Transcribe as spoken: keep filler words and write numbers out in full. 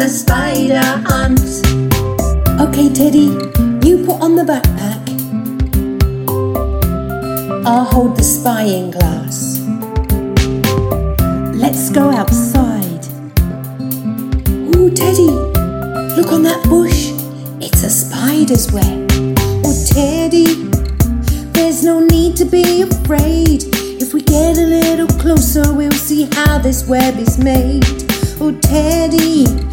a spider hunt. Okay, Teddy, you put on the backpack. I'll hold the spying glass. Let's go outside. Ooh, Teddy, look on that bush. It's a spider's web. Oh, Teddy, there's no need to be afraid. If we get a little closer, we'll see how this web is made. Oh, Teddy,